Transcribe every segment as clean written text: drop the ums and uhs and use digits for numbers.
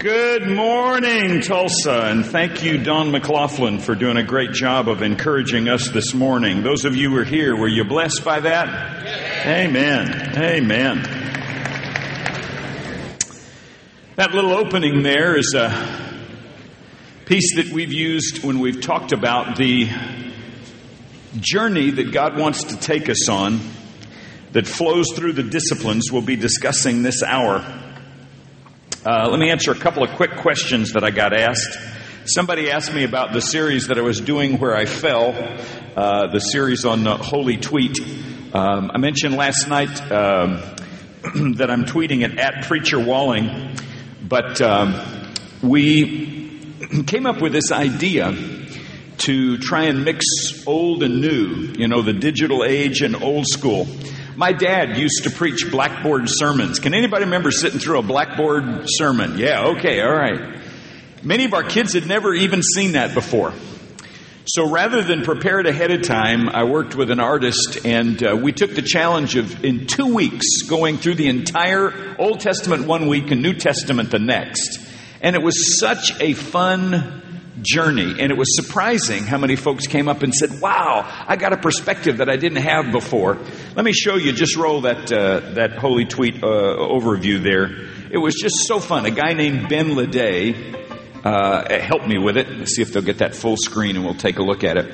Good morning, Tulsa, and thank you, Don McLaughlin, for doing a great job of encouraging us this morning. Those of you who are here, were you blessed by that? Yes. Amen. Amen. That little opening there is a piece that we've used when we've talked about the journey that God wants to take us on that flows through the disciplines we'll be discussing this hour. Let me answer a couple of quick questions that I got asked. Somebody asked me about the series that I was doing where I fell, the series on Holy Tweet. I mentioned last night that I'm tweeting it at Preacher Walling, but we came up with this idea to try and mix old and new, the digital age and old school. My dad used to preach blackboard sermons. Can anybody remember sitting through a blackboard sermon? Yeah, okay, all right. Many of our kids had never even seen that before. So rather than prepare it ahead of time, I worked with an artist, and we took the challenge of, in 2 weeks, going through the entire Old Testament one week and New Testament the next. And it was such a fun journey, and it was surprising how many folks came up and said, wow, I got a perspective that I didn't have before. Let me show you, just roll that Holy Tweet overview there. It was just so fun. A guy named Ben Leday helped me with it. Let's see if they'll get that full screen and we'll take a look at it.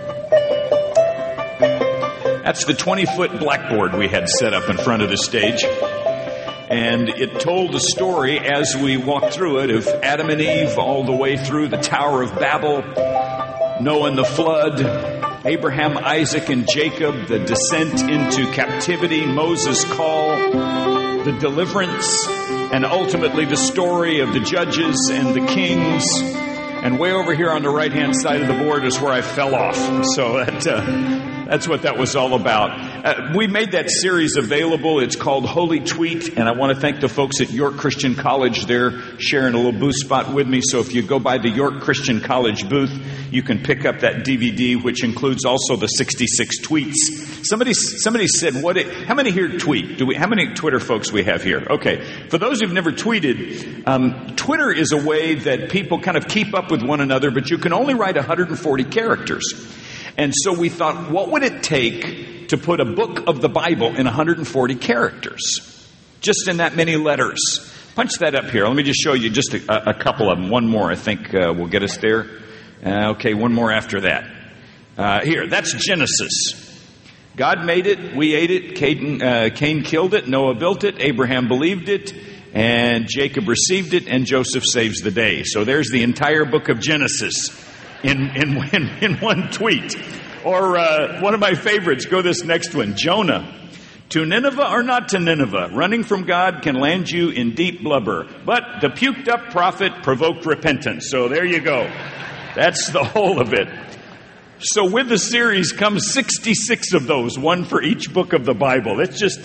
That's the 20-foot blackboard we had set up in front of the stage. And it told the story as we walked through it of Adam and Eve all the way through the Tower of Babel, Noah and the flood, Abraham, Isaac, and Jacob, the descent into captivity, Moses' call, the deliverance, and ultimately the story of the judges and the kings. And way over here on the right-hand side of the board is where I fell off. So that's what that was all about. We made that series available. It's called Holy Tweet, and I want to thank the folks at York Christian College. They're sharing a little booth spot with me, so if you go by the York Christian College booth, you can pick up that DVD, which includes also the 66 tweets. Somebody said, how many here tweet? How many Twitter folks we have here? Okay. For those who've never tweeted, Twitter is a way that people kind of keep up with one another, but you can only write 140 characters. And so we thought, what would it take to put a book of the Bible in 140 characters? Just in that many letters. Punch that up here. Let me just show you just a couple of them. One more, I think, will get us there. Okay, one more after that. Here, that's Genesis. God made it. We ate it. Cain killed it. Noah built it. Abraham believed it. And Jacob received it. And Joseph saves the day. So there's the entire book of Genesis in one tweet. Or one of my favorites, go this next one, Jonah. To Nineveh or not to Nineveh, running from God can land you in deep blubber. But the puked up prophet provoked repentance. So there you go. That's the whole of it. So with the series comes 66 of those, one for each book of the Bible. It's just,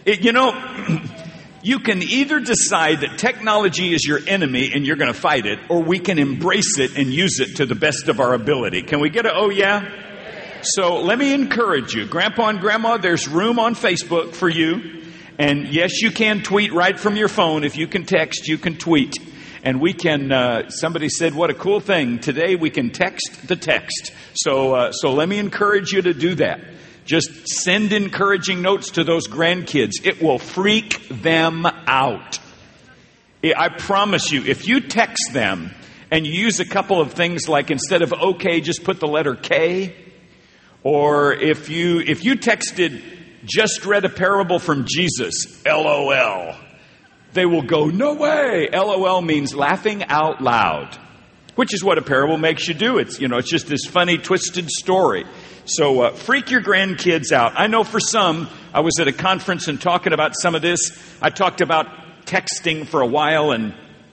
you can either decide that technology is your enemy and you're going to fight it, or we can embrace it and use it to the best of our ability. Can we get a oh yeah? So let me encourage you. Grandpa and Grandma, there's room on Facebook for you. And yes, you can tweet right from your phone. If you can text, you can tweet. And we can, somebody said, what a cool thing. Today we can text the text. So let me encourage you to do that. Just send encouraging notes to those grandkids. It will freak them out. I promise you, if you text them and you use a couple of things like instead of okay, just put the letter K. Or if you texted, just read a parable from Jesus, LOL. They will go, no way. LOL means laughing out loud, which is what a parable makes you do. It's just this funny, twisted story. So freak your grandkids out. I know for some, I was at a conference and talking about some of this. I talked about texting for a while, and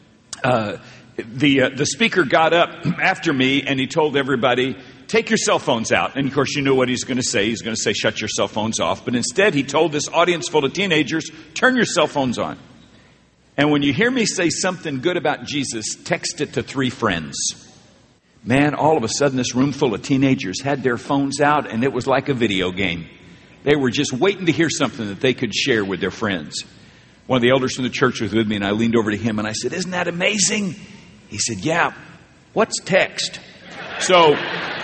the speaker got up after me and he told everybody, take your cell phones out. And of course, you know what he's going to say. He's going to say, shut your cell phones off. But instead, he told this audience full of teenagers, turn your cell phones on. And when you hear me say something good about Jesus, text it to 3 friends. Man, all of a sudden, this room full of teenagers had their phones out, and it was like a video game. They were just waiting to hear something that they could share with their friends. One of the elders from the church was with me, and I leaned over to him and I said, "Isn't that amazing?" He said, "Yeah, what's text?" So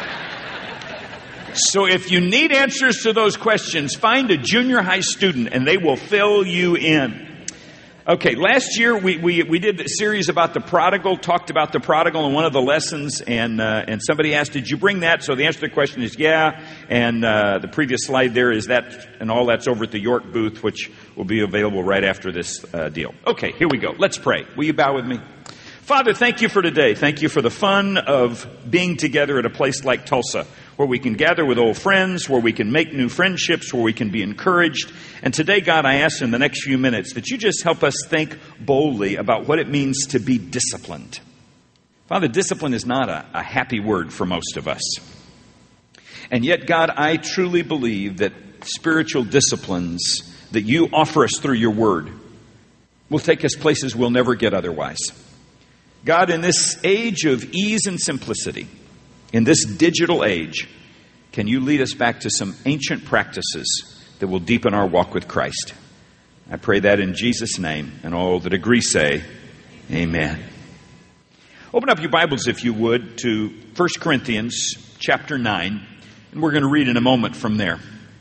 if you need answers to those questions, find a junior high student and they will fill you in. Okay, last year we did a series about the prodigal, talked about the prodigal in one of the lessons, and somebody asked, "Did you bring that?" So the answer to the question is yeah, and the previous slide there is that, and all that's over at the York booth, which will be available right after this deal. Okay, here we go. Let's pray. Will you bow with me? Father, thank you for today. Thank you for the fun of being together at a place like Tulsa, where we can gather with old friends, where we can make new friendships, where we can be encouraged. And today, God, I ask in the next few minutes that you just help us think boldly about what it means to be disciplined. Father, discipline is not a happy word for most of us. And yet, God, I truly believe that spiritual disciplines that you offer us through your word will take us places we'll never get otherwise. God, in this age of ease and simplicity, in this digital age, can you lead us back to some ancient practices that will deepen our walk with Christ? I pray that in Jesus' name, and all that agree say, amen. Open up your Bibles, if you would, to 1 Corinthians chapter 9, and we're going to read in a moment from there.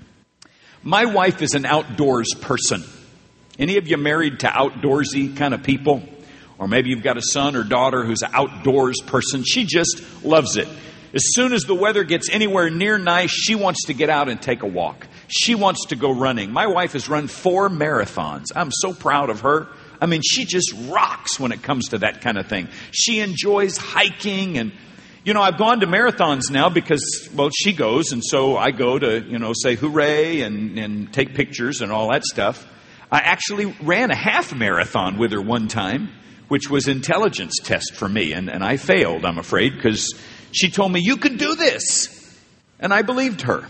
My wife is an outdoors person. Any of you married to outdoorsy kind of people? Or maybe you've got a son or daughter who's an outdoors person. She just loves it. As soon as the weather gets anywhere near nice, she wants to get out and take a walk. She wants to go running. My wife has run 4 marathons. I'm so proud of her. I mean, she just rocks when it comes to that kind of thing. She enjoys hiking. And, you know, I've gone to marathons now because, well, she goes. And so I go to, you know, say hooray and take pictures and all that stuff. I actually ran a half marathon with her one time, which was intelligence test for me. And I failed, I'm afraid, because she told me, "You can do this." And I believed her.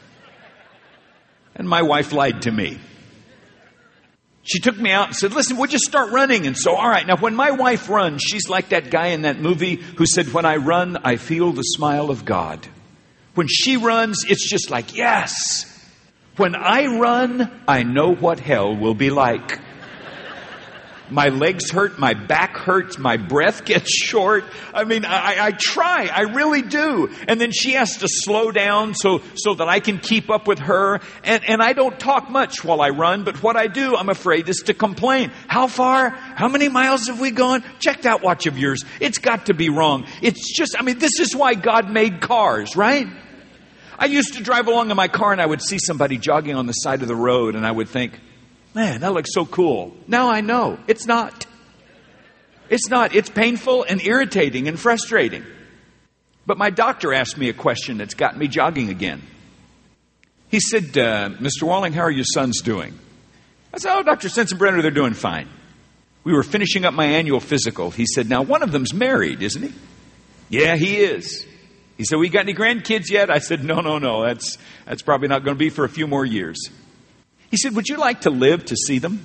And my wife lied to me. She took me out and said, "Listen, we'll just start running." And so, all right. Now, when my wife runs, she's like that guy in that movie who said, "When I run, I feel the smile of God." When she runs, it's just like, yes. When I run, I know what hell will be like. My legs hurt, my back hurts, my breath gets short. I mean, I try, I really do. And then she has to slow down so that I can keep up with her. And I don't talk much while I run, but what I do, I'm afraid, is to complain. How far? How many miles have we gone? Check that watch of yours. It's got to be wrong. It's just, I mean, this is why God made cars, right? I used to drive along in my car and I would see somebody jogging on the side of the road and I would think, "Man, that looks so cool." Now I know. It's not. It's not. It's painful and irritating and frustrating. But my doctor asked me a question that's got me jogging again. He said, "Mr. Walling, how are your sons doing?" I said, "Oh, Dr. Sensenbrenner, they're doing fine." We were finishing up my annual physical. He said, "Now, one of them's married, isn't he?" "Yeah, he is." He said, "We got any grandkids yet?" I said, No. That's probably not going to be for a few more years." He said, "Would you like to live to see them?"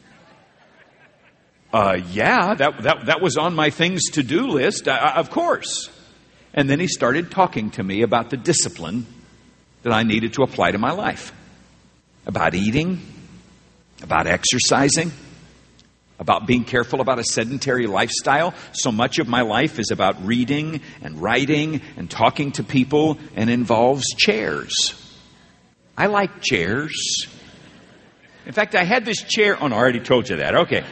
Yeah, that was on my things to do list, of course. And then he started talking to me about the discipline that I needed to apply to my life. About eating, about exercising, about being careful about a sedentary lifestyle. So much of my life is about reading and writing and talking to people and involves chairs. I like chairs. In fact, I had this chair. Oh, no, I already told you that. Okay.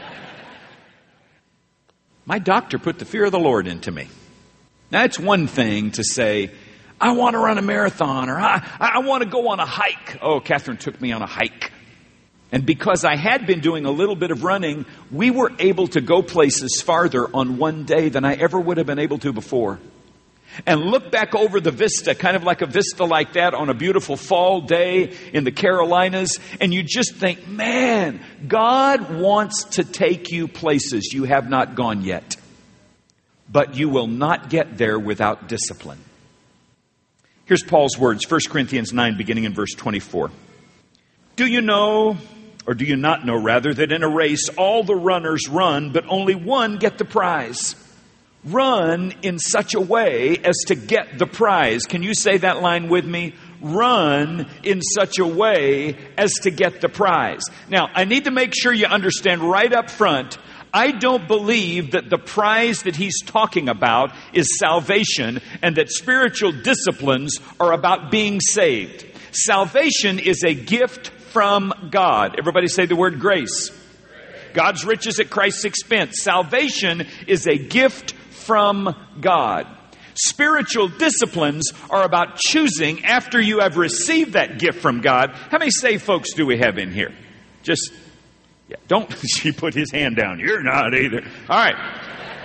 My doctor put the fear of the Lord into me. Now, it's one thing to say, "I want to run a marathon," or I want to go on a hike. Oh, Catherine took me on a hike. And because I had been doing a little bit of running, we were able to go places farther on one day than I ever would have been able to before. And look back over the vista, kind of like a vista like that on a beautiful fall day in the Carolinas. And you just think, man, God wants to take you places you have not gone yet. But you will not get there without discipline. Here's Paul's words, 1 Corinthians 9, beginning in verse 24. "Do you know, or do you not know rather, that in a race all the runners run, but only one get the prize? Run in such a way as to get the prize." Can you say that line with me? run in such a way as to get the prize. Now, I need to make sure you understand right up front, I don't believe that the prize that he's talking about is salvation and that spiritual disciplines are about being saved. Salvation is a gift from God. Everybody say the word grace. God's riches at Christ's expense. Salvation is a gift from God. Spiritual disciplines are about choosing after you have received that gift from God. How many saved folks do we have in here? Just, yeah, don't, she put his hand down. You're not either. All right.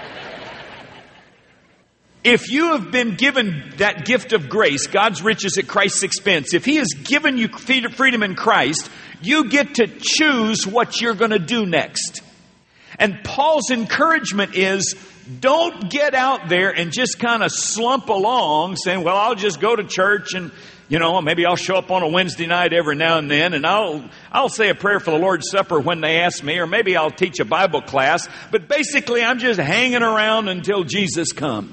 If you have been given that gift of grace, God's riches at Christ's expense, if He has given you freedom in Christ, you get to choose what you're going to do next. And Paul's encouragement is, don't get out there and just kind of slump along saying, well, I'll just go to church and, maybe I'll show up on a Wednesday night every now and then and I'll say a prayer for the Lord's Supper when they ask me, or maybe I'll teach a Bible class. But basically, I'm just hanging around until Jesus comes.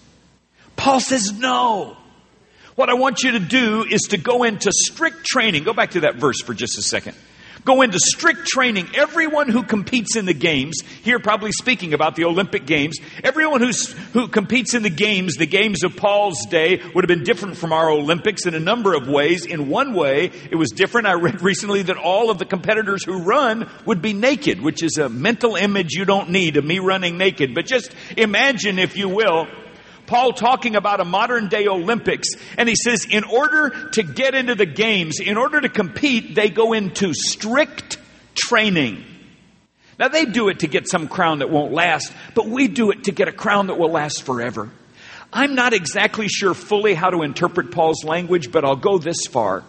Paul says, no. What I want you to do is to go into strict training. Go back to that verse for just a second. Go into strict training. Everyone who competes in the games, here probably speaking about the Olympic Games, everyone who competes in the games of Paul's day would have been different from our Olympics in a number of ways. In one way, it was different. I read recently that all of the competitors who run would be naked, which is a mental image you don't need of me running naked. But just imagine, if you will, Paul talking about a modern day Olympics, and he says in order to get into the games, in order to compete, they go into strict training. Now they do it to get some crown that won't last, but we do it to get a crown that will last forever. I'm not exactly sure fully how to interpret Paul's language, but I'll go this far.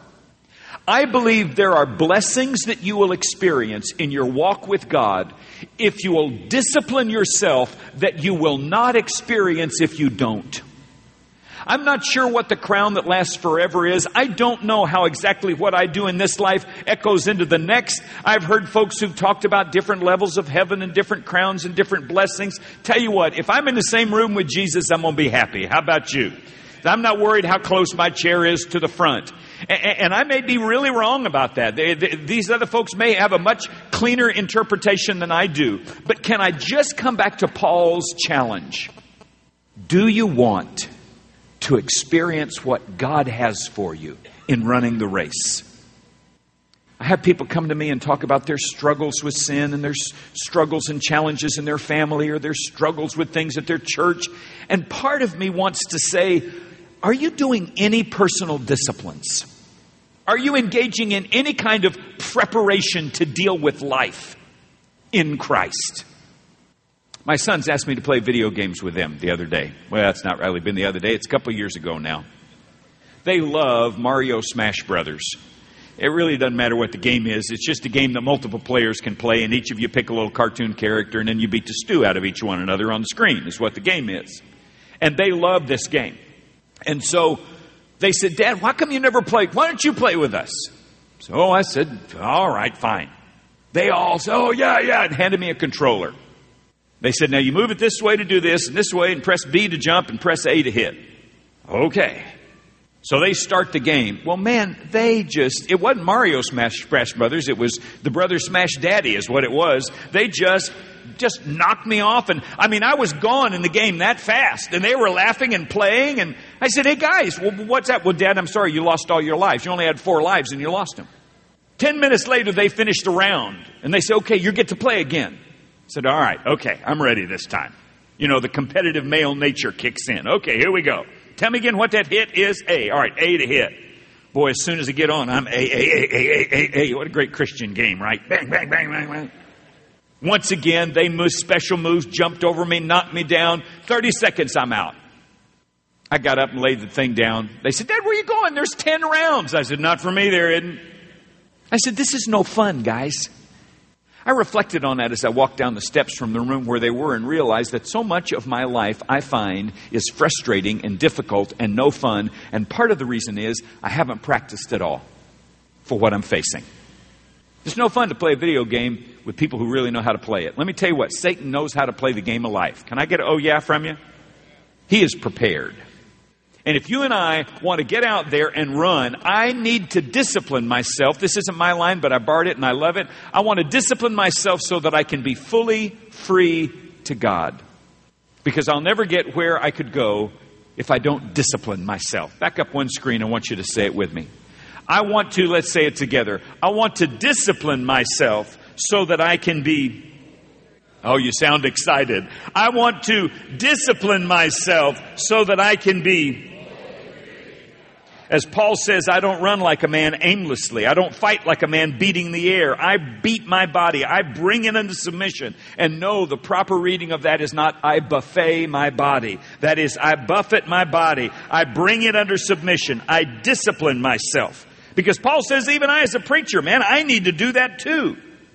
I believe there are blessings that you will experience in your walk with God if you will discipline yourself that you will not experience if you don't. I'm not sure what the crown that lasts forever is. I don't know how exactly what I do in this life echoes into the next. I've heard folks who've talked about different levels of heaven and different crowns and different blessings. Tell you what, if I'm in the same room with Jesus, I'm going to be happy. How about you? I'm not worried how close my chair is to the front. And I may be really wrong about that. These other folks may have a much cleaner interpretation than I do. But can I just come back to Paul's challenge? Do you want to experience what God has for you in running the race? I have people come to me and talk about their struggles with sin and their struggles and challenges in their family or their struggles with things at their church. And part of me wants to say, are you doing any personal disciplines? Are you engaging in any kind of preparation to deal with life in Christ? My sons asked me to play video games with them the other day. Well, that's not really been the other day. It's a couple years ago now. They love Mario Smash Brothers. It really doesn't matter what the game is. It's just a game that multiple players can play, and each of you pick a little cartoon character, and then you beat the stew out of each one another on the screen is what the game is. And they love this game. And so they said, Dad, why come you never play? Why don't you play with us? So I said, all right, fine. They all said, oh, yeah, and handed me a controller. They said, now you move it this way to do this, and this way, and press B to jump, and press A to hit. Okay. So they start the game. Well, man, it wasn't Mario Smash Brothers. It was the Brother Smash Daddy is what it was. They just knocked me off. And I was gone in the game that fast. And they were laughing and playing. And I said, hey guys, what's that? Well, Dad, I'm sorry, you lost all your lives. You only had 4 lives and you lost them. 10 minutes later, they finished the round. And they said, okay, you get to play again. I said, all right, okay, I'm ready this time. The competitive male nature kicks in. Okay, here we go. Tell me again what that hit is. A. All right, A to hit. Boy, as soon as I get on, I'm A. What a great Christian game, right? Bang, bang, bang, bang, bang. Once again, they moved special moves, jumped over me, knocked me down. 30 seconds, I'm out. I got up and laid the thing down. They said, Dad, where are you going? There's 10 rounds. I said, not for me, there isn't. I said, this is no fun, guys. I reflected on that as I walked down the steps from the room where they were and realized that so much of my life I find is frustrating and difficult and no fun. And part of the reason is I haven't practiced at all for what I'm facing. It's no fun to play a video game with people who really know how to play it. Let me tell you what, Satan knows how to play the game of life. Can I get an oh yeah from you? He is prepared. And if you and I want to get out there and run, I need to discipline myself. This isn't my line, but I borrowed it and I love it. I want to discipline myself so that I can be fully free to God. Because I'll never get where I could go if I don't discipline myself. Back up one screen. I want you to say it with me. I want to, let's say it together. I want to discipline myself so that I can be... Oh, you sound excited. I want to discipline myself so that I can be... As Paul says, I don't run like a man aimlessly. I don't fight like a man beating the air. I beat my body. I bring it into submission. And no, the proper reading of that is not I buffet my body. That is, I buffet my body. I bring it under submission. I discipline myself. Because Paul says, even I as a preacher, man, I need to do that too.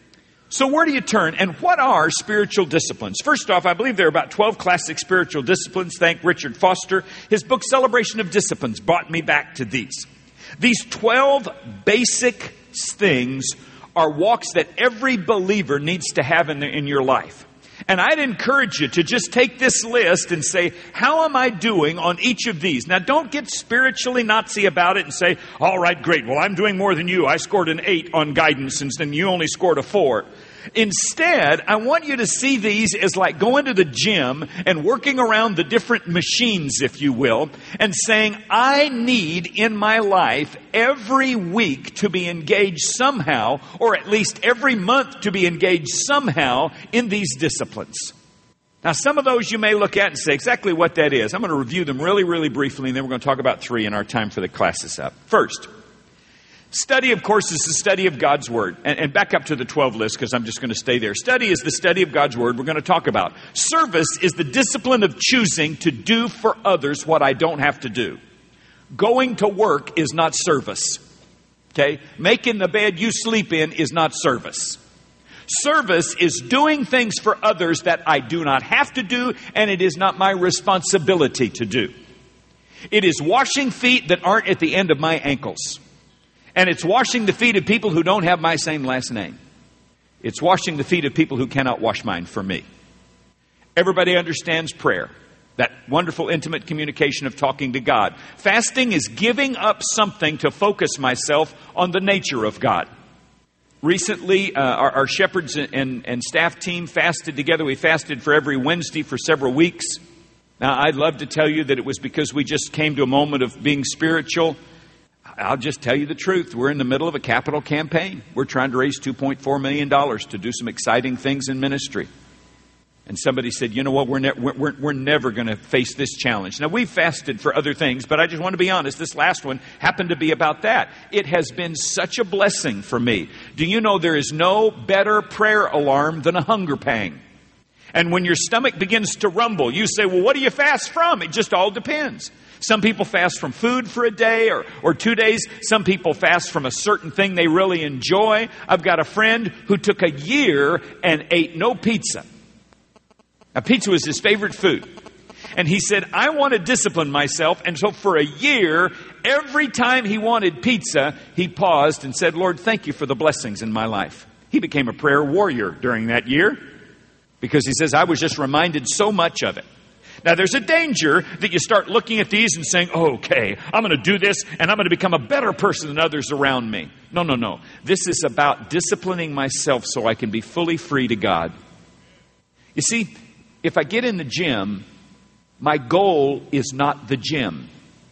So where do you turn? And what are spiritual disciplines? First off, I believe there are about 12 classic spiritual disciplines. Thank Richard Foster. His book, Celebration of Disciplines, brought me back to these. These 12 basic things are walks that every believer needs to have in your life. And I'd encourage you to just take this list and say, how am I doing on each of these? Now, don't get spiritually Nazi about it and say, all right, great. Well, I'm doing more than you. I scored an 8 on guidance and you only scored a 4. Instead, I want you to see these as like going to the gym and working around the different machines, if you will, and saying, I need in my life every week to be engaged somehow, or at least every month to be engaged somehow in these disciplines. Now, some of those you may look at and say exactly what that is. I'm going to review them really, really briefly, and then we're going to talk about 3 in our time for the class is up. First, study, of course, is the study of God's Word. And back up to the 12 list because I'm just going to stay there. Study is the study of God's Word we're going to talk about. Service is the discipline of choosing to do for others what I don't have to do. Going to work is not service. Okay? Making the bed you sleep in is not service. Service is doing things for others that I do not have to do, and it is not my responsibility to do. It is washing feet that aren't at the end of my ankles. And it's washing the feet of people who don't have my same last name. It's washing the feet of people who cannot wash mine for me. Everybody understands prayer. That wonderful intimate communication of talking to God. Fasting is giving up something to focus myself on the nature of God. Recently, our shepherds and staff team fasted together. We fasted for every Wednesday for several weeks. Now, I'd love to tell you that it was because we just came to a moment of being spiritual. I'll just tell you the truth. We're in the middle of a capital campaign. We're trying to raise $2.4 million to do some exciting things in ministry. And somebody said, you know what, we're never going to face this challenge. Now, we've fasted for other things, but I just want to be honest. This last one happened to be about that. It has been such a blessing for me. Do you know there is no better prayer alarm than a hunger pang? And when your stomach begins to rumble, you say, well, what do you fast from? It just all depends. Some people fast from food for a day or 2 days. Some people fast from a certain thing they really enjoy. I've got a friend who took a year and ate no pizza. Now, pizza was his favorite food. And he said, I want to discipline myself. And so for a year, every time he wanted pizza, he paused and said, Lord, thank you for the blessings in my life. He became a prayer warrior during that year because he says, I was just reminded so much of it. Now, there's a danger that you start looking at these and saying, okay, I'm going to do this and I'm going to become a better person than others around me. No. This is about disciplining myself so I can be fully free to God. You see, if I get in the gym, my goal is not the gym.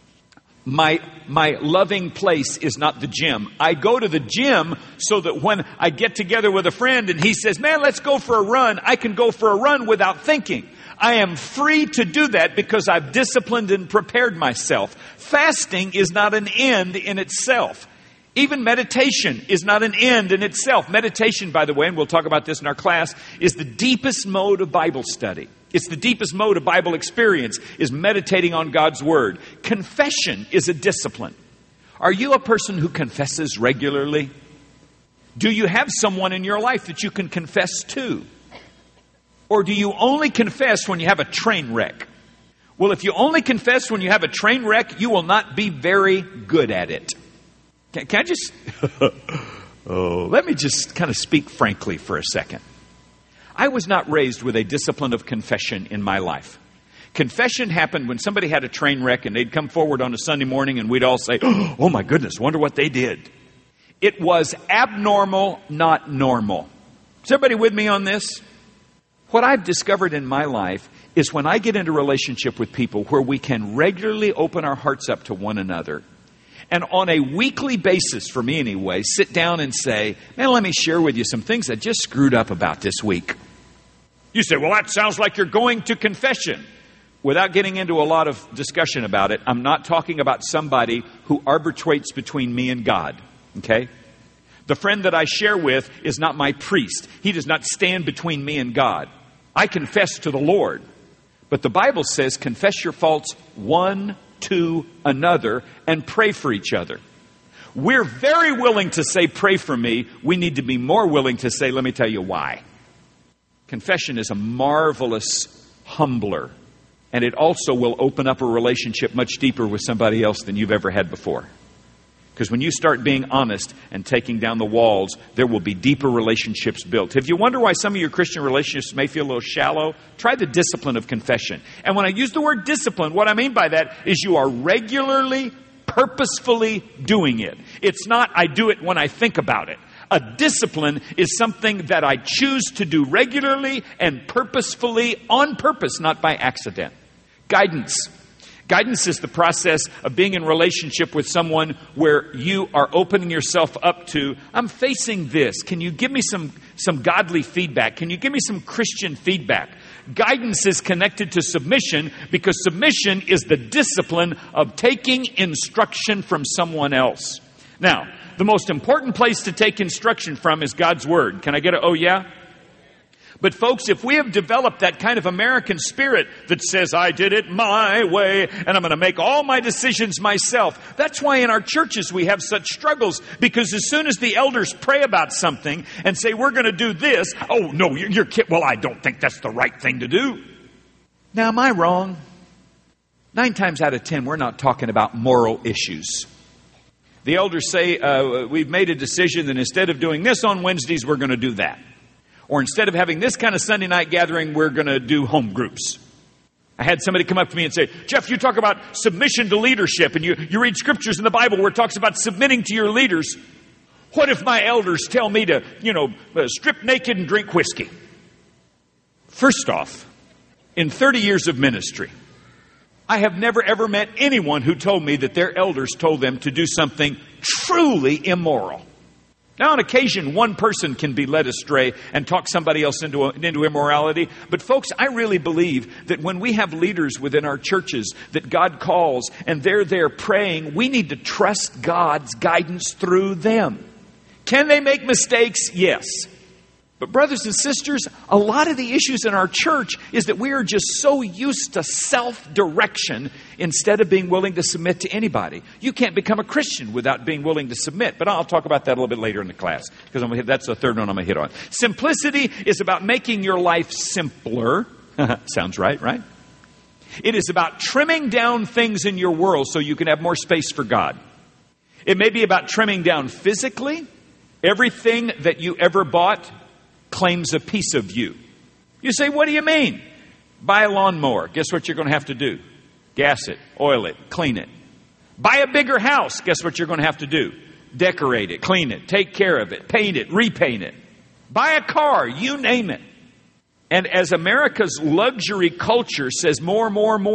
My loving place is not the gym. I go to the gym so that when I get together with a friend and he says, man, let's go for a run, I can go for a run without thinking. I am free to do that because I've disciplined and prepared myself. Fasting is not an end in itself. Even meditation is not an end in itself. Meditation, by the way, and we'll talk about this in our class, is the deepest mode of Bible study. It's the deepest mode of Bible experience, is meditating on God's Word. Confession is a discipline. Are you a person who confesses regularly? Do you have someone in your life that you can confess to? Or do you only confess when you have a train wreck? Well, if you only confess when you have a train wreck, you will not be very good at it. Can I just... let me just kind of speak frankly for a second. I was not raised with a discipline of confession in my life. Confession happened when somebody had a train wreck and they'd come forward on a Sunday morning and we'd all say, oh my goodness, wonder what they did. It was abnormal, not normal. Is everybody with me on this? What I've discovered in my life is when I get into a relationship with people where we can regularly open our hearts up to one another, and on a weekly basis, for me anyway, sit down and say, man, let me share with you some things I just screwed up about this week. You say, well, that sounds like you're going to confession. Without getting into a lot of discussion about it, I'm not talking about somebody who arbitrates between me and God. Okay? The friend that I share with is not my priest. He does not stand between me and God. I confess to the Lord. But the Bible says, confess your faults one to another and pray for each other. We're very willing to say, pray for me. We need to be more willing to say, let me tell you why. Confession is a marvelous humbler. And it also will open up a relationship much deeper with somebody else than you've ever had before. Because when you start being honest and taking down the walls, there will be deeper relationships built. If you wonder why some of your Christian relationships may feel a little shallow, try the discipline of confession. And when I use the word discipline, what I mean by that is you are regularly, purposefully doing it. It's not, I do it when I think about it. A discipline is something that I choose to do regularly and purposefully, on purpose, not by accident. Guidance. Guidance is the process of being in relationship with someone where you are opening yourself up to, I'm facing this. Can you give me some godly feedback? Can you give me some Christian feedback? Guidance is connected to submission because submission is the discipline of taking instruction from someone else. Now, the most important place to take instruction from is God's Word. Can I get a oh yeah? But folks, if we have developed that kind of American spirit that says, I did it my way, and I'm going to make all my decisions myself. That's why in our churches we have such struggles. Because as soon as the elders pray about something and say, we're going to do this. Oh, no, you're kidding. Well, I don't think that's the right thing to do. Now, am I wrong? 9 times out of 10, we're not talking about moral issues. The elders say, we've made a decision that instead of doing this on Wednesdays, we're going to do that. Or instead of having this kind of Sunday night gathering, we're going to do home groups. I had somebody come up to me and say, Jeff, you talk about submission to leadership, and you read scriptures in the Bible where it talks about submitting to your leaders. What if my elders tell me to, strip naked and drink whiskey? First off, in 30 years of ministry, I have never ever met anyone who told me that their elders told them to do something truly immoral. Now, on occasion, one person can be led astray and talk somebody else into immorality. But folks, I really believe that when we have leaders within our churches that God calls and they're there praying, we need to trust God's guidance through them. Can they make mistakes? Yes. But brothers and sisters, a lot of the issues in our church is that we are just so used to self-direction instead of being willing to submit to anybody. You can't become a Christian without being willing to submit. But I'll talk about that a little bit later in the class, because that's the third one I'm going to hit on. Simplicity is about making your life simpler. Sounds right, right? It is about trimming down things in your world so you can have more space for God. It may be about trimming down physically. Everything that you ever bought claims a piece of you. You say, what do you mean? Buy a lawnmower. Guess what you're going to have to do? Gas it, oil it, clean it. Buy a bigger house. Guess what you're going to have to do? Decorate it, clean it, take care of it, paint it, repaint it. Buy a car, you name it. And as America's luxury culture says more,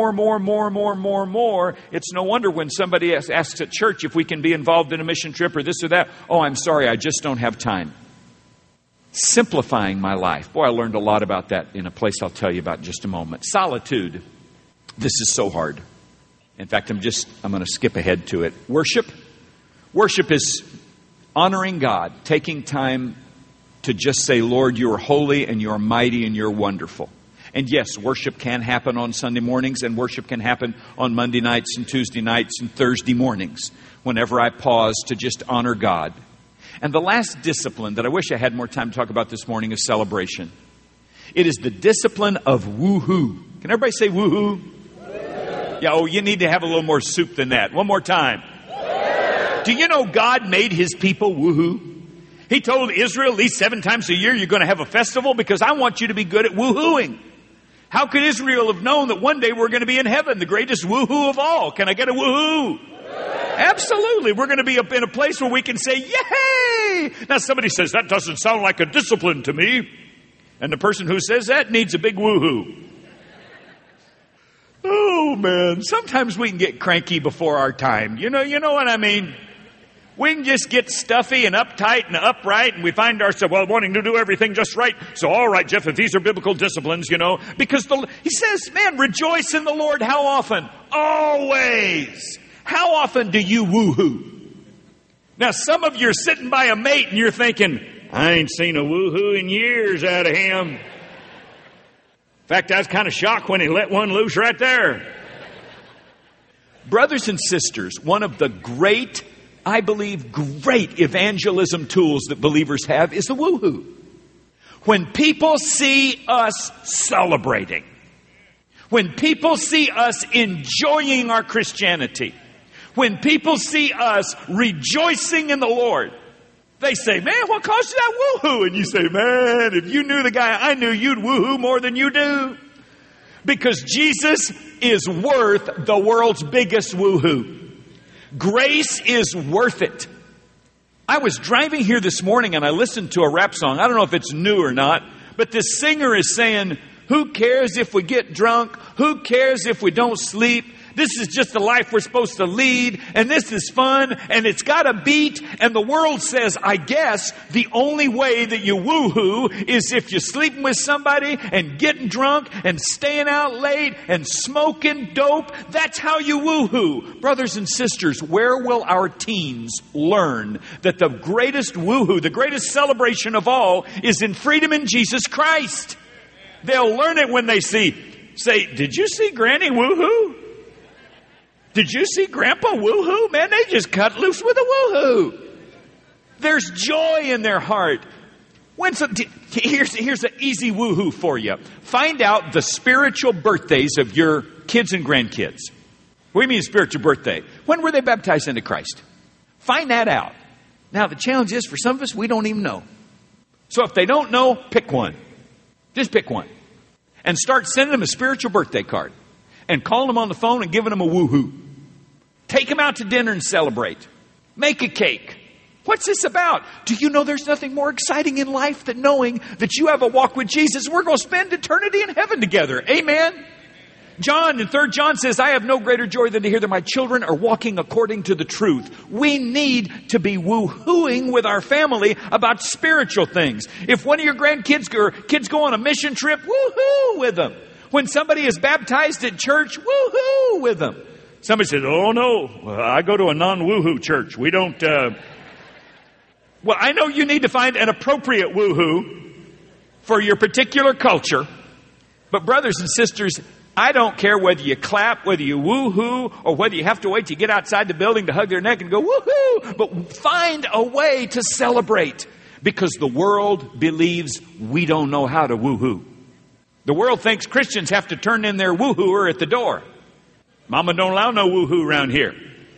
it's no wonder when somebody asks at church if we can be involved in a mission trip or this or that. Oh, I'm sorry, I just don't have time. Simplifying my life. Boy, I learned a lot about that in a place I'll tell you about in just a moment. Solitude. This is so hard. In fact, I'm going to skip ahead to it. Worship. Worship is honoring God, taking time to just say, Lord, you are holy and you are mighty and you're wonderful. And yes, worship can happen on Sunday mornings, and worship can happen on Monday nights and Tuesday nights and Thursday mornings, whenever I pause to just honor God. And the last discipline that I wish I had more time to talk about this morning is celebration. It is the discipline of woohoo. Can everybody say woohoo? Yeah, oh, you need to have a little more soup than that. One more time. Do you know God made His people woohoo? He told Israel at least 7 times a year you're going to have a festival because I want you to be good at woohooing. How could Israel have known that one day we're going to be in heaven, the greatest woohoo of all? Can I get a woohoo? Absolutely. We're going to be up in a place where we can say, yay! Now somebody says, that doesn't sound like a discipline to me. And the person who says that needs a big woohoo. Oh man, sometimes we can get cranky before our time. You know what I mean? We can just get stuffy and uptight and upright, and we find ourselves, wanting to do everything just right. So, all right, Jeff, if these are biblical disciplines, because he says, man, rejoice in the Lord how often? Always. How often do you woohoo? Now, some of you are sitting by a mate and you're thinking, I ain't seen a woohoo in years out of him. In fact, I was kind of shocked when he let one loose right there. Brothers and sisters, one of the great evangelism tools that believers have is the woohoo. When people see us celebrating, when people see us enjoying our Christianity, when people see us rejoicing in the Lord, they say, man, what caused you that woohoo? And you say, man, if you knew the guy I knew, you'd woohoo more than you do. Because Jesus is worth the world's biggest woohoo. Grace is worth it. I was driving here this morning and I listened to a rap song. I don't know if it's new or not, but this singer is saying, who cares if we get drunk? Who cares if we don't sleep? This is just the life we're supposed to lead, and this is fun, and it's got a beat, and the world says, I guess the only way that you woohoo is if you're sleeping with somebody and getting drunk and staying out late and smoking dope. That's how you woohoo. Brothers and sisters, where will our teens learn that the greatest woohoo, the greatest celebration of all is in freedom in Jesus Christ? They'll learn it when they say, did you see Granny woohoo? Did you see Grandpa woohoo? Man, they just cut loose with a woohoo. There's joy in their heart. Here's an easy woohoo for you. Find out the spiritual birthdays of your kids and grandkids. What do you mean spiritual birthday? When were they baptized into Christ? Find that out. Now, the challenge is for some of us, we don't even know. So if they don't know, pick one. Just pick one. And start sending them a spiritual birthday card. And calling them on the phone and giving them a woohoo. Take them out to dinner and celebrate. Make a cake. What's this about? Do you know there's nothing more exciting in life than knowing that you have a walk with Jesus? We're going to spend eternity in heaven together. Amen? John in 3 John says, I have no greater joy than to hear that my children are walking according to the truth. We need to be woohooing with our family about spiritual things. If one of your grandkids or kids go on a mission trip, woohoo with them. When somebody is baptized at church, woohoo with them. Somebody says, oh no, I go to a non-woohoo church. We don't, Well, I know you need to find an appropriate woohoo for your particular culture. But brothers and sisters, I don't care whether you clap, whether you woohoo, or whether you have to wait to get outside the building to hug their neck and go woohoo. But find a way to celebrate. Because the world believes we don't know how to woohoo. The world thinks Christians have to turn in their woohooer at the door. Mama don't allow no woohoo around here.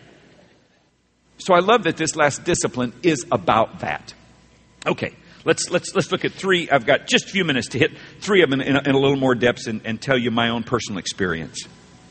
So I love that this last discipline is about that. Okay, let's look at 3. I've got just a few minutes to hit 3 of them in a little more depth and tell you my own personal experience.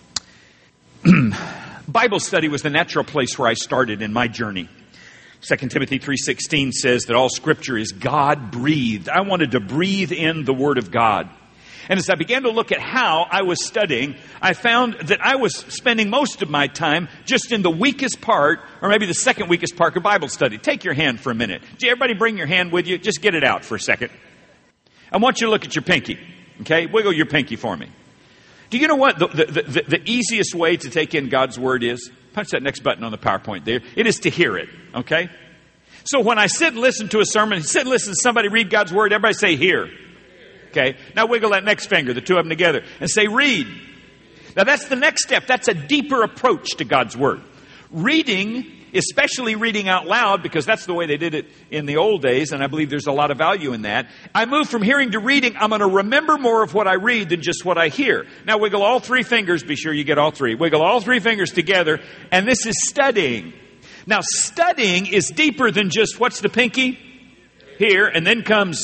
Bible study was the natural place where I started in my journey. 2 Timothy 3:16 says that all Scripture is God-breathed. I wanted to breathe in the Word of God. And as I began to look at how I was studying, I found that I was spending most of my time just in the weakest part, or maybe the second weakest part of Bible study. Take your hand for a minute. Everybody bring your hand with you. Just get it out for a second. I want you to look at your pinky. Okay? Wiggle your pinky for me. Do you know what the easiest way to take in God's Word is? Punch that next button on the PowerPoint there. It is to hear it. Okay? So when I sit and listen to a sermon, sit and listen to somebody read God's Word, everybody say hear. Okay, now wiggle that next finger, the two of them together, and say read. Now that's the next step. That's a deeper approach to God's Word. Reading, especially reading out loud, because that's the way they did it in the old days, and I believe there's a lot of value in that. I move from hearing to reading. I'm going to remember more of what I read than just what I hear. Now wiggle all 3 fingers. Be sure you get all 3. Wiggle all 3 fingers together, and this is studying. Now studying is deeper than just what's the pinky? Here, and then comes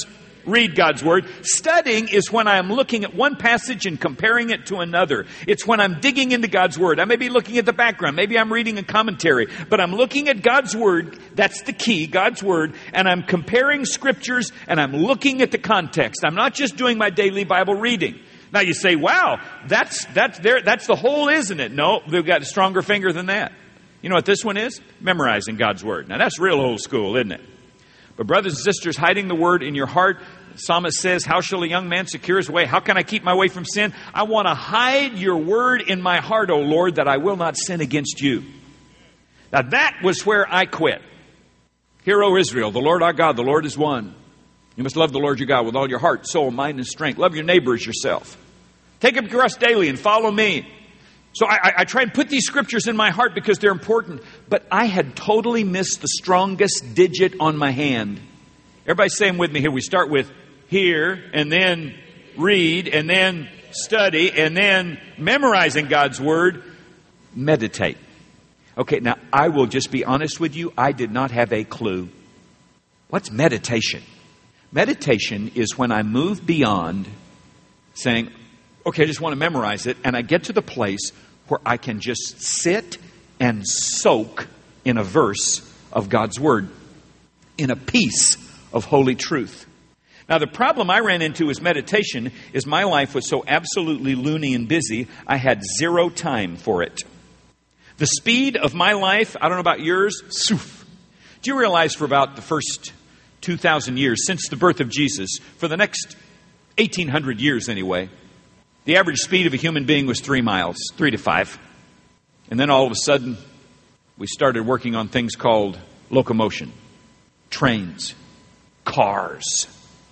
read God's Word. Studying is when I'm looking at one passage and comparing it to another. It's when I'm digging into God's Word. I may be looking at the background. Maybe I'm reading a commentary. But I'm looking at God's Word. That's the key, God's Word. And I'm comparing Scriptures and I'm looking at the context. I'm not just doing my daily Bible reading. Now you say, wow, that's the whole, isn't it? No, they've got a stronger finger than that. You know what this one is? Memorizing God's Word. Now that's real old school, isn't it? But brothers and sisters, hiding the Word in your heart, the psalmist says, how shall a young man secure his way? How can I keep my way from sin? I want to hide your Word in my heart, O Lord, that I will not sin against you. Now that was where I quit. Hear, O Israel, the Lord our God, the Lord is one. You must love the Lord your God with all your heart, soul, mind, and strength. Love your neighbor as yourself. Take up your cross daily and follow me. So I try and put these scriptures in my heart because they're important. But I had totally missed the strongest digit on my hand. Everybody say them with me here. We start with hear, and then read, and then study, and then memorizing God's Word, meditate. Okay, now I will just be honest with you. I did not have a clue. What's meditation? Meditation is when I move beyond saying, okay, I just want to memorize it, and I get to the place where I can just sit and soak in a verse of God's Word, in a piece of holy truth. Now, the problem I ran into with meditation is my life was so absolutely loony and busy, I had zero time for it. The speed of my life, I don't know about yours, soof. Do you realize for about the first 2,000 years, since the birth of Jesus, for the next 1,800 years anyway, the average speed of a human being was 3 miles, 3 to 5. And then all of a sudden, we started working on things called locomotion, trains, cars,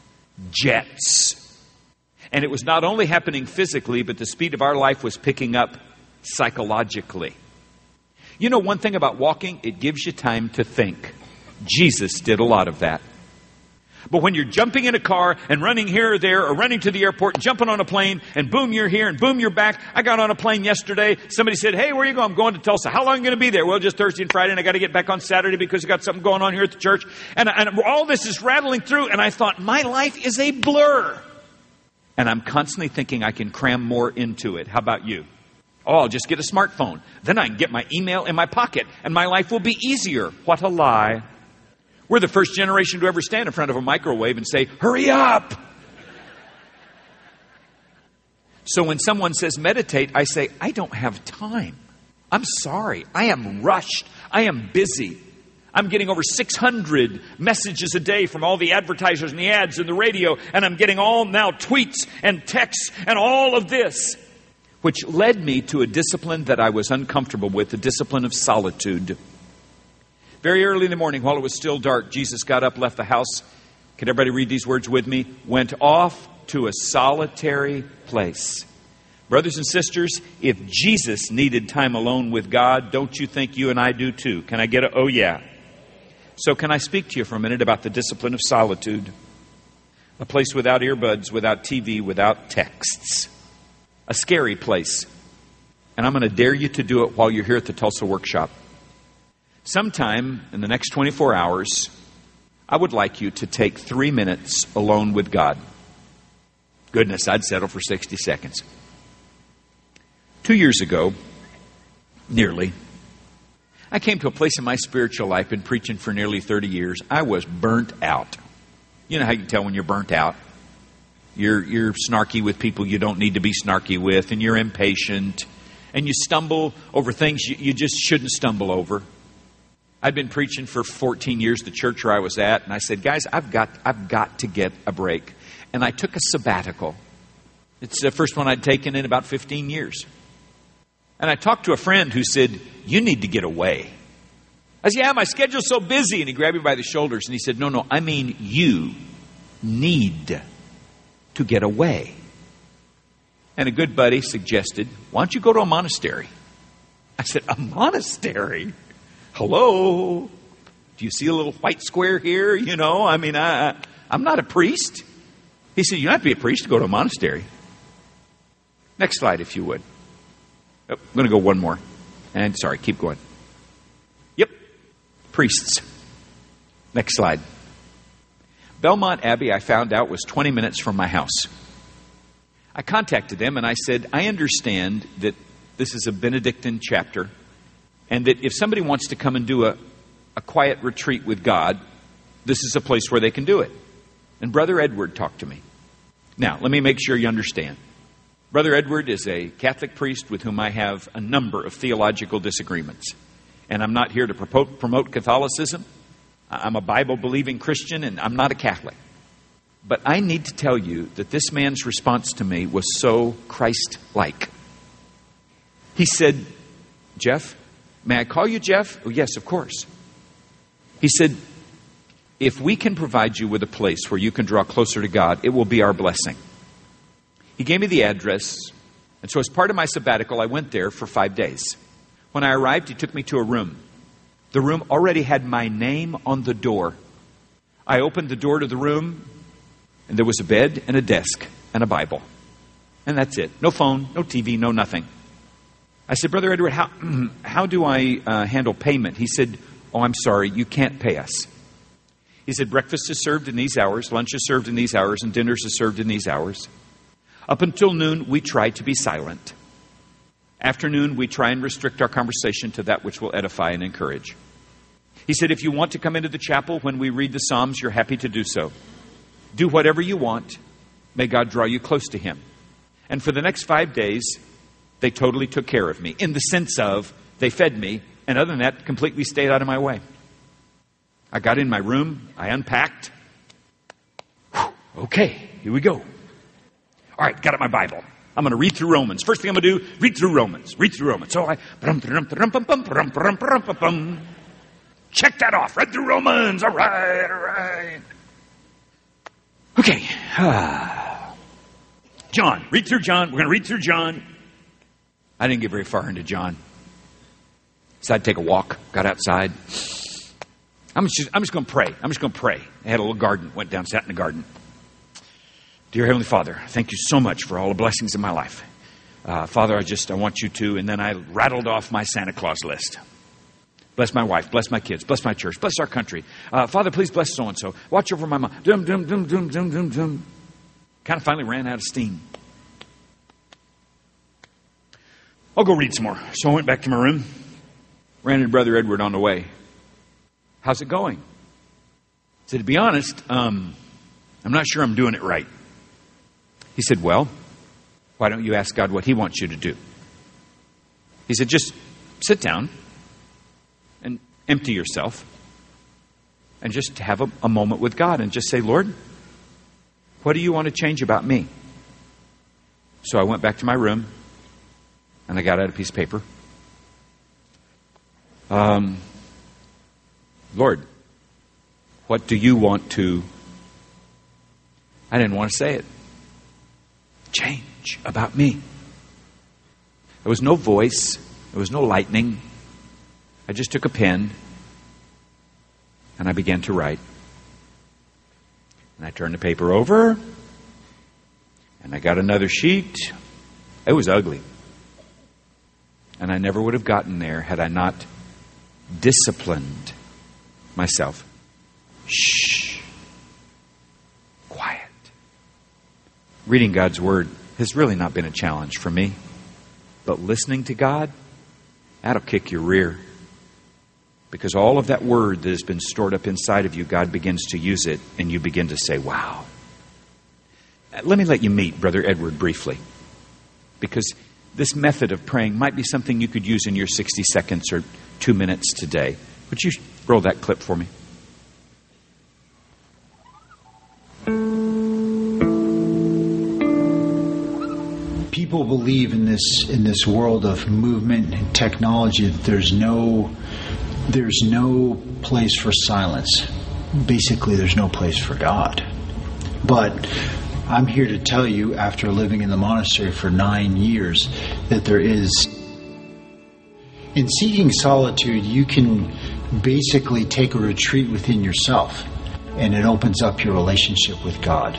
jets. And it was not only happening physically, but the speed of our life was picking up psychologically. You know one thing about walking? It gives you time to think. Jesus did a lot of that. But when you're jumping in a car and running here or there or running to the airport and jumping on a plane and boom, you're here and boom, you're back. I got on a plane yesterday. Somebody said, hey, where are you going? I'm going to Tulsa. How long are you going to be there? Well, just Thursday and Friday, and I got to get back on Saturday because I got something going on here at the church. And all this is rattling through, and I thought, my life is a blur. And I'm constantly thinking I can cram more into it. How about you? Oh, I'll just get a smartphone. Then I can get my email in my pocket, and my life will be easier. What a lie. We're the first generation to ever stand in front of a microwave and say, hurry up. So when someone says meditate, I say, I don't have time. I'm sorry. I am rushed. I am busy. I'm getting over 600 messages a day from all the advertisers and the ads and the radio, and I'm getting all now tweets and texts and all of this, which led me to a discipline that I was uncomfortable with, the discipline of solitude. Very early in the morning, while it was still dark, Jesus got up, left the house. Can everybody read these words with me? Went off to a solitary place. Brothers and sisters, if Jesus needed time alone with God, don't you think you and I do too? Can I get a, oh yeah. So can I speak to you for a minute about the discipline of solitude? A place without earbuds, without TV, without texts. A scary place. And I'm going to dare you to do it while you're here at the Tulsa workshop. Sometime in the next 24 hours, I would like you to take 3 minutes alone with God. Goodness, I'd settle for 60 seconds. 2 years ago, nearly, I came to a place in my spiritual life, been preaching for nearly 30 years. I was burnt out. You know how you can tell when you're burnt out? You're snarky with people you don't need to be snarky with, and you're impatient, and you stumble over things you just shouldn't stumble over. I'd been preaching for 14 years at the church where I was at, and I said, guys, I've got to get a break. And I took a sabbatical. It's the first one I'd taken in about 15 years. And I talked to a friend who said, you need to get away. I said, yeah, my schedule's so busy. And he grabbed me by the shoulders and he said, no, I mean you need to get away. And a good buddy suggested, why don't you go to a monastery? I said, a monastery? Hello? Do you see a little white square here? You know, I mean, I'm not a priest. He said, you don't have to be a priest to go to a monastery. Next slide, if you would. Oh, I'm going to go one more. And sorry, keep going. Yep. Priests. Next slide. Belmont Abbey, I found out, was 20 minutes from my house. I contacted them and I said, I understand that this is a Benedictine chapter and that if somebody wants to come and do a quiet retreat with God, this is a place where they can do it. And Brother Edward talked to me. Now, let me make sure you understand. Brother Edward is a Catholic priest with whom I have a number of theological disagreements. And I'm not here to promote Catholicism. I'm a Bible-believing Christian, and I'm not a Catholic. But I need to tell you that this man's response to me was so Christ-like. He said, Jeff, may I call you Jeff? Oh, yes, of course. He said, if we can provide you with a place where you can draw closer to God, it will be our blessing. He gave me the address, and so as part of my sabbatical, I went there for 5 days. When I arrived, he took me to a room. The room already had my name on the door. I opened the door to the room, and there was a bed and a desk and a Bible. And that's it. No phone, no TV, no nothing. I said, Brother Edward, how do I handle payment? He said, oh, I'm sorry, you can't pay us. He said, breakfast is served in these hours, lunch is served in these hours, and dinners is served in these hours. Up until noon, we try to be silent. Afternoon, we try and restrict our conversation to that which will edify and encourage. He said, if you want to come into the chapel when we read the Psalms, you're happy to do so. Do whatever you want. May God draw you close to Him. And for the next 5 days, they totally took care of me, in the sense of they fed me, and other than that, completely stayed out of my way. I got in my room, I unpacked. Okay, here we go. All right, got out my Bible. I'm going to read through Romans. First thing I'm going to do, read through Romans. So I check that off. Read through Romans. All right. Okay. John. Read through John. We're going to read through John. I didn't get very far into John. Decided to take a walk. Got outside. I'm just going to pray. I had a little garden. Went down, sat in the garden. Dear Heavenly Father, thank you so much for all the blessings in my life. Father, I want you to, and then I rattled off my Santa Claus list. Bless my wife, bless my kids, bless my church, bless our country. Father, please bless so-and-so. Watch over my mom. Kind of finally ran out of steam. I'll go read some more. So I went back to my room, ran into Brother Edward on the way. How's it going? I said, to be honest, I'm not sure I'm doing it right. He said, well, why don't you ask God what He wants you to do? He said, just sit down and empty yourself and just have a moment with God and just say, Lord, what do you want to change about me? So I went back to my room and I got out a piece of paper. Lord, what do you want to... I didn't want to say it. Change about me. There was no voice. There was no lightning. I just took a pen and I began to write. And I turned the paper over and I got another sheet. It was ugly. And I never would have gotten there had I not disciplined myself. Shh. Quiet. Reading God's Word has really not been a challenge for me. But listening to God, that'll kick your rear. Because all of that Word that has been stored up inside of you, God begins to use it, and you begin to say, wow. Let me let you meet Brother Edward briefly. Because this method of praying might be something you could use in your 60 seconds or 2 minutes today. Would you roll that clip for me? People believe in this world of movement and technology that there's no place for silence. Basically, there's no place for God. But I'm here to tell you, after living in the monastery for 9 years, that there is. In seeking solitude, you can basically take a retreat within yourself, and it opens up your relationship with God.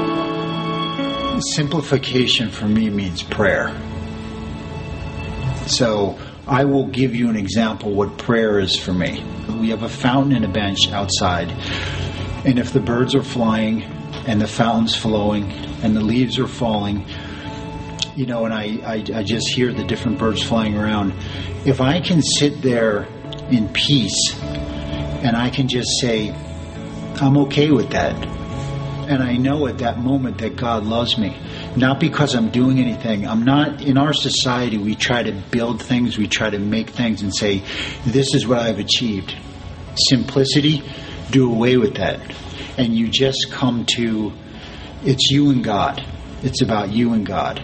Simplification for me means prayer. So I will give you an example what prayer is for me. We have a fountain and a bench outside. And if the birds are flying and the fountain's flowing and the leaves are falling, and I just hear the different birds flying around, if I can sit there in peace and I can just say, I'm okay with that. And I know at that moment that God loves me. Not because I'm doing anything. I'm not, in our society, we try to build things, we try to make things and say, this is what I've achieved. Simplicity, do away with that. And you just come to, it's you and God. It's about you and God.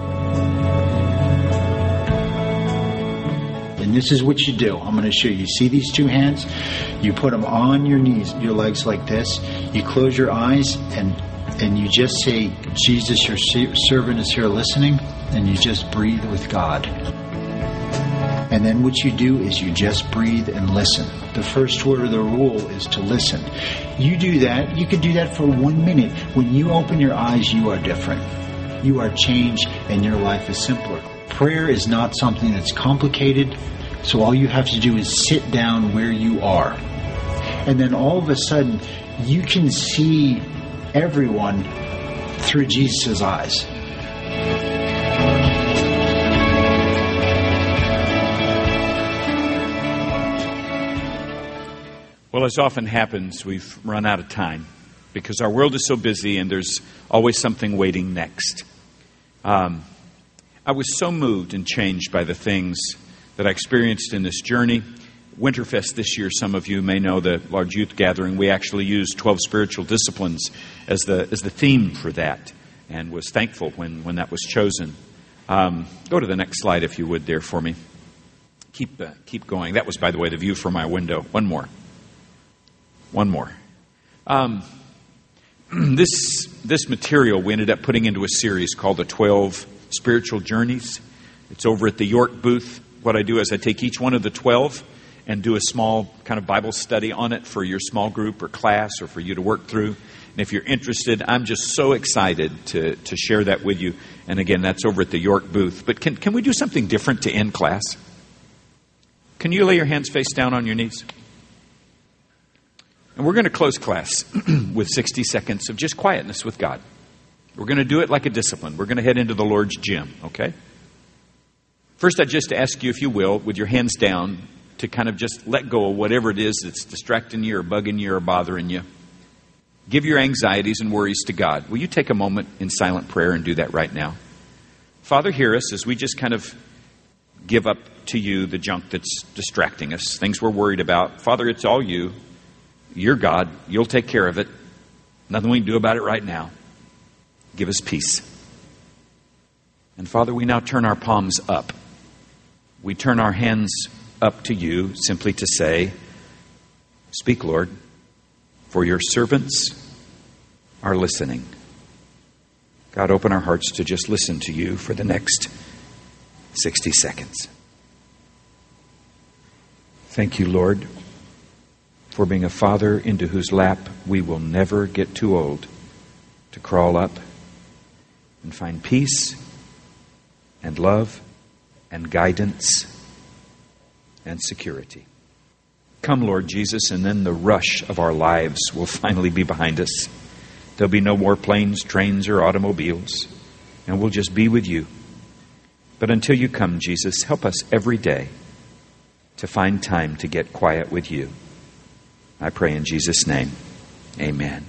And this is what you do. I'm going to show you. See these two hands? You put them on your knees, your legs like this. You close your eyes and you just say, Jesus, your servant is here listening. And you just breathe with God. And then what you do is you just breathe and listen. The first word of the rule is to listen. You do that. You can do that for 1 minute. When you open your eyes, you are different. You are changed and your life is simpler. Prayer is not something that's complicated. So all you have to do is sit down where you are. And then all of a sudden, you can see everyone through Jesus' eyes. Well, as often happens, we've run out of time because our world is so busy and there's always something waiting next. I was so moved and changed by the things that I experienced in this journey. Winterfest this year, some of you may know, the large youth gathering, we actually used 12 spiritual disciplines as the theme for that, and was thankful when that was chosen. Go to the next slide, if you would, there for me. Keep going. That was, by the way, the view from my window. One more. This material we ended up putting into a series called the 12 Spiritual Journeys. It's over at the York booth. What I do is I take each one of the 12 and do a small kind of Bible study on it for your small group or class or for you to work through. And if you're interested, I'm just so excited to share that with you. And again, that's over at the York booth. But can we do something different to end class? Can you lay your hands face down on your knees? And we're going to close class with 60 seconds of just quietness with God. We're going to do it like a discipline. We're going to head into the Lord's gym, okay? First, I just ask you, if you will, with your hands down, to kind of just let go of whatever it is that's distracting you or bugging you or bothering you. Give your anxieties and worries to God. Will you take a moment in silent prayer and do that right now? Father, hear us as we just kind of give up to you the junk that's distracting us, things we're worried about. Father, it's all you. You're God. You'll take care of it. Nothing we can do about it right now. Give us peace. And Father, we now turn our palms up. We turn our hands up to you simply to say, speak, Lord, for your servants are listening. God, open our hearts to just listen to you for the next 60 seconds. Thank you, Lord, for being a Father into whose lap we will never get too old to crawl up and find peace and love and guidance and security. Come, Lord Jesus, and then the rush of our lives will finally be behind us. There'll be no more planes, trains, or automobiles, and we'll just be with you. But until you come, Jesus, help us every day to find time to get quiet with you. I pray in Jesus' name. Amen.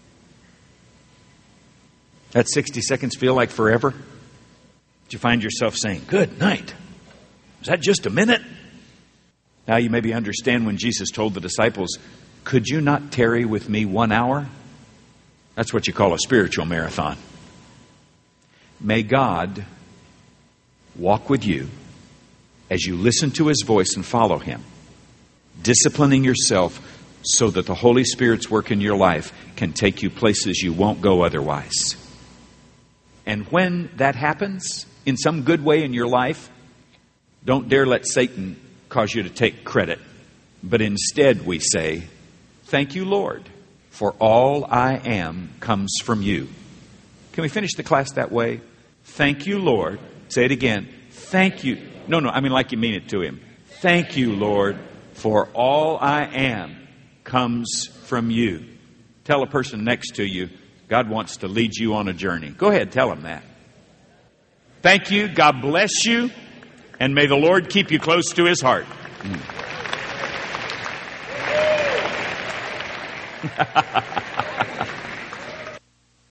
That 60 seconds feel like forever? Did you find yourself saying, good night? Was that just a minute? Now you maybe understand when Jesus told the disciples, could you not tarry with me 1 hour? That's what you call a spiritual marathon. May God walk with you as you listen to His voice and follow Him, disciplining yourself so that the Holy Spirit's work in your life can take you places you won't go otherwise. And when that happens, in some good way in your life, don't dare let Satan cause you to take credit. But instead we say, thank you, Lord, for all I am comes from you. Can we finish the class that way? Thank you, Lord. Say it again. Thank you. No, I mean like you mean it to Him. Thank you, Lord, for all I am comes from you. Tell a person next to you, God wants to lead you on a journey. Go ahead, tell them that. Thank you. God bless you. And may the Lord keep you close to His heart.